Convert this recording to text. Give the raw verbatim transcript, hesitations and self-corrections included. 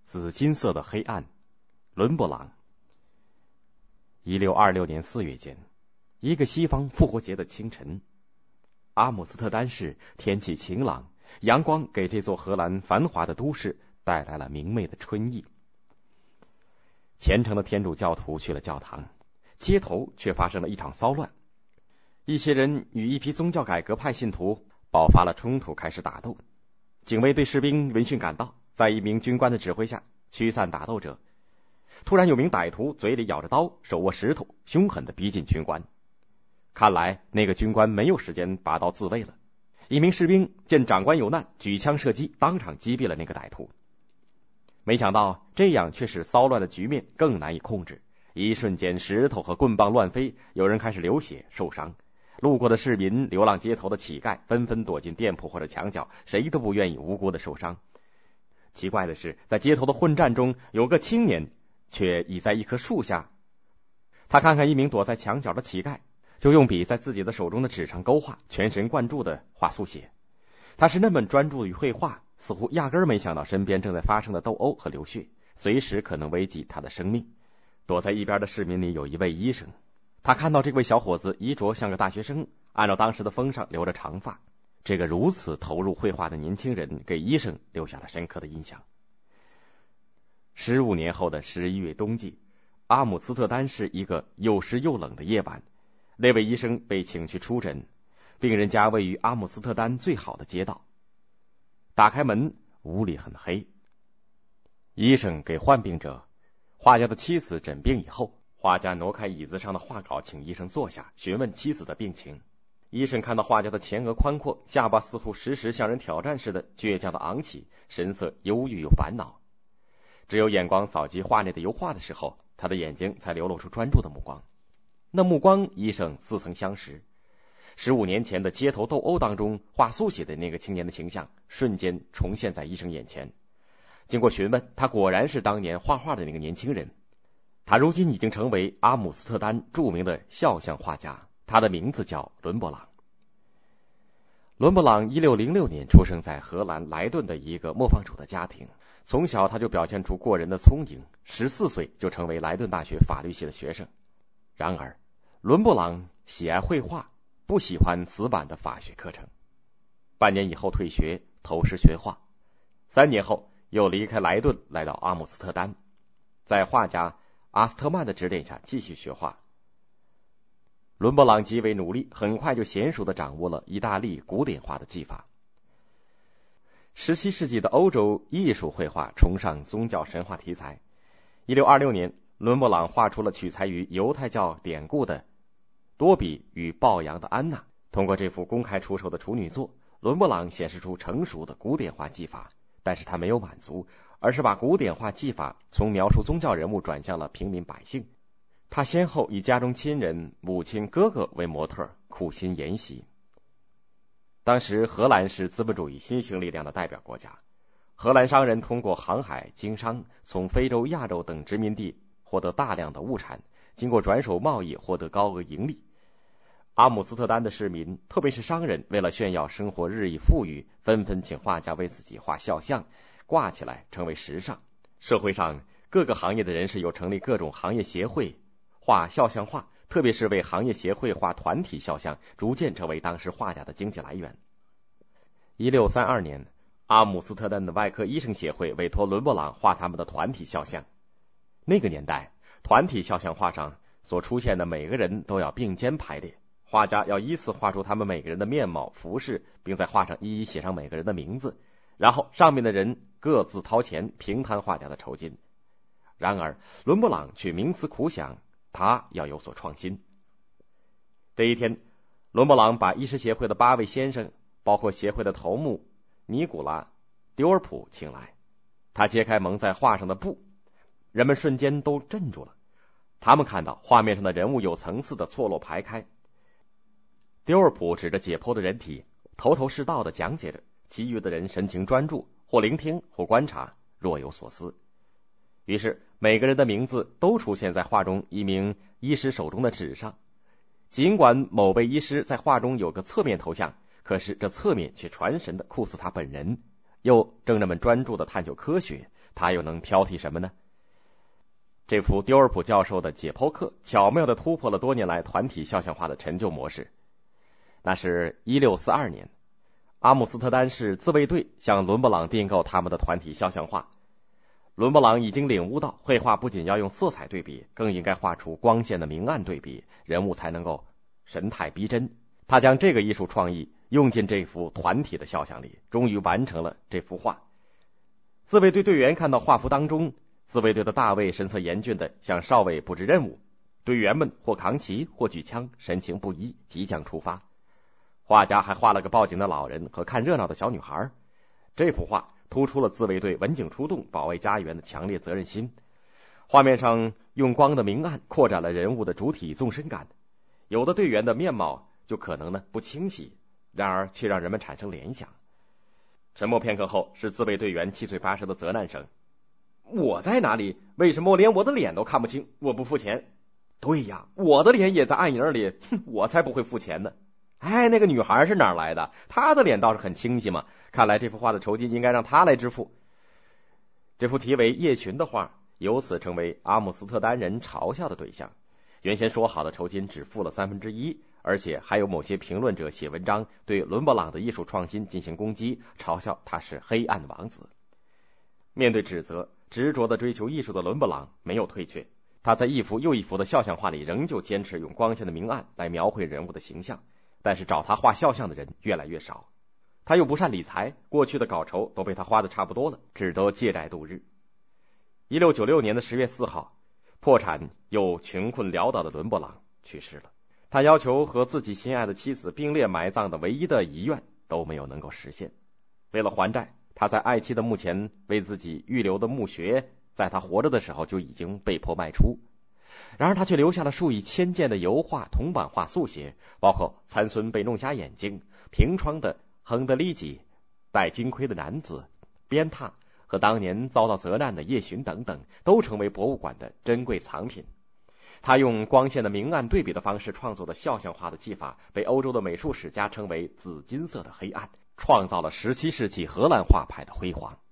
紫金色的黑暗，伦勃朗。一六二六年四月间，一个西方复活节的清晨，阿姆斯特丹市天气晴朗，阳光给这座荷兰繁华的都市带来了明媚的春意。虔诚的天主教徒去了教堂，街头却发生了一场骚乱。一些人与一批宗教改革派信徒爆发了冲突，开始打斗。警卫队士兵闻讯赶到，在一名军官的指挥下驱散打斗者。突然有名歹徒嘴里咬着刀，手握石头，凶狠地逼近军官。看来那个军官没有时间拔刀自卫了。一名士兵见长官有难，举枪射击，当场击毙了那个歹徒。没想到这样却使骚乱的局面更难以控制。一瞬间，石头和棍棒乱飞，有人开始流血受伤。路过的市民、流浪街头的乞丐纷纷躲进店铺或者墙角，谁都不愿意无辜的受伤。奇怪的是，在街头的混战中，有个青年却倚在一棵树下。他看看一名躲在墙角的乞丐，就用笔在自己的手中的纸上勾画，全神贯注的画速写。他是那么专注于绘画，似乎压根儿没想到身边正在发生的斗殴和流血，随时可能危及他的生命。躲在一边的市民里有一位医生，他看到这位小伙子衣着像个大学生，按照当时的风尚留着长发。这个如此投入绘画的年轻人给医生留下了深刻的印象。十五年后的十一月冬季，阿姆斯特丹是一个又湿又冷的夜晚。那位医生被请去出诊，病人家位于阿姆斯特丹最好的街道。打开门，屋里很黑。医生给患病者，画家的妻子诊病以后，画家挪开椅子上的画稿，请医生坐下，询问妻子的病情。医生看到画家的前额宽阔，下巴似乎时时向人挑战似的倔强的昂起，神色忧郁又烦恼。只有眼光扫及画内的油画的时候，他的眼睛才流露出专注的目光。那目光，医生似曾相识。十五年前的街头斗殴当中，画速写的那个青年的形象瞬间重现在医生眼前。经过询问，他果然是当年画画的那个年轻人。他如今已经成为阿姆斯特丹著名的肖像画家，他的名字叫伦勃朗。伦勃朗一六零六年出生在荷兰莱顿的一个磨坊主的家庭，从小他就表现出过人的聪颖，十四岁就成为莱顿大学法律系的学生。然而，伦勃朗喜爱绘画，不喜欢死板的法学课程。半年以后退学，投师学画。三年后又离开莱顿，来到阿姆斯特丹，在画家阿斯特曼的指点下继续学画。伦勃朗极为努力，很快就娴熟地掌握了意大利古典画的技法。十七世纪的欧洲艺术绘画崇尚宗教神话题材。一六二六年，伦勃朗画出了取材于犹太教典故的多比与抱羊的安娜。通过这幅公开出售的处女作，伦勃朗显示出成熟的古典画技法，但是他没有满足，而是把古典画技法从描述宗教人物转向了平民百姓。他先后以家中亲人、母亲、哥哥为模特，苦心研习。当时荷兰是资本主义新兴力量的代表国家，荷兰商人通过航海经商，从非洲、亚洲等殖民地获得大量的物产，经过转手贸易获得高额盈利。阿姆斯特丹的市民，特别是商人，为了炫耀生活日益富裕，纷纷请画家为自己画肖像，挂起来成为时尚。社会上各个行业的人士又成立各种行业协会，画肖像画，特别是为行业协会画团体肖像，逐渐成为当时画家的经济来源。一六三二年，阿姆斯特丹的外科医生协会委托伦勃朗画他们的团体肖像。那个年代，团体肖像画上所出现的每个人都要并肩排列，画家要依次画出他们每个人的面貌、服饰，并在画上一一写上每个人的名字，然后上面的人各自掏钱平摊画家的酬金。然而，伦勃朗却冥思苦想，他要有所创新。这一天，伦勃朗把医师协会的八位先生，包括协会的头目尼古拉·丢尔普请来。他揭开蒙在画上的布，人们瞬间都镇住了。他们看到画面上的人物有层次的错落排开。丢尔普指着解剖的人体，头头是道的讲解着，其余的人神情专注，或聆听，或观察，若有所思。于是每个人的名字都出现在画中一名医师手中的纸上。尽管某位医师在画中有个侧面头像，可是这侧面却传神的酷似他本人， 又正那么专注地探究科学，他又能挑剔什么呢？这幅丢尔普教授的解剖课巧妙地突破了多年来团体肖像画的陈旧模式。那是一六四二年，阿姆斯特丹市自卫队向伦勃朗订购他们的团体肖像画。伦勃朗已经领悟到，绘画不仅要用色彩对比，更应该画出光线的明暗对比，人物才能够神态逼真。他将这个艺术创意用进这幅团体的肖像里，终于完成了这幅画。自卫队队员看到画幅当中，自卫队的大卫神色严峻地向少尉布置任务，队员们或扛旗或举枪，神情不一，即将出发。画家还画了个报警的老人和看热闹的小女孩。这幅画突出了自卫队文警出动保卫家园的强烈责任心。画面上用光的明暗扩展了人物的主体纵深感，有的队员的面貌就可能呢不清晰，然而却让人们产生联想。沉默片刻后，是自卫队员七嘴八舌的责难声：我在哪里？为什么我连我的脸都看不清？我不付钱。对呀，我的脸也在暗影里，哼，我才不会付钱呢。哎，那个女孩是哪儿来的？她的脸倒是很清晰嘛，看来这幅画的酬金应该让她来支付。这幅题为《夜巡》的画由此成为阿姆斯特丹人嘲笑的对象。原先说好的酬金只付了三分之一，而且还有某些评论者写文章对伦勃朗的艺术创新进行攻击，嘲笑他是黑暗王子。面对指责，执着地追求艺术的伦勃朗没有退却，他在一幅又一幅的肖像画里仍旧坚持用光线的明暗来描绘人物的形象。但是找他画肖像的人越来越少，他又不善理财，过去的稿酬都被他花得差不多了，只得借债度日。一六九六年的十月四号，破产又穷困潦倒的伦勃朗去世了。他要求和自己心爱的妻子并列埋葬的唯一的遗愿都没有能够实现。为了还债，他在爱妻的墓前为自己预留的墓穴，在他活着的时候就已经被迫卖出。然而他却留下了数以千件的油画、铜版画、速写，包括参孙被弄瞎眼睛、平窗的亨德利吉、戴金盔的男子、鞭挞和当年遭到责难的夜巡等等，都成为博物馆的珍贵藏品。他用光线的明暗对比的方式创作的肖像画的技法，被欧洲的美术史家称为紫金色的黑暗，创造了十七世纪荷兰画派的辉煌。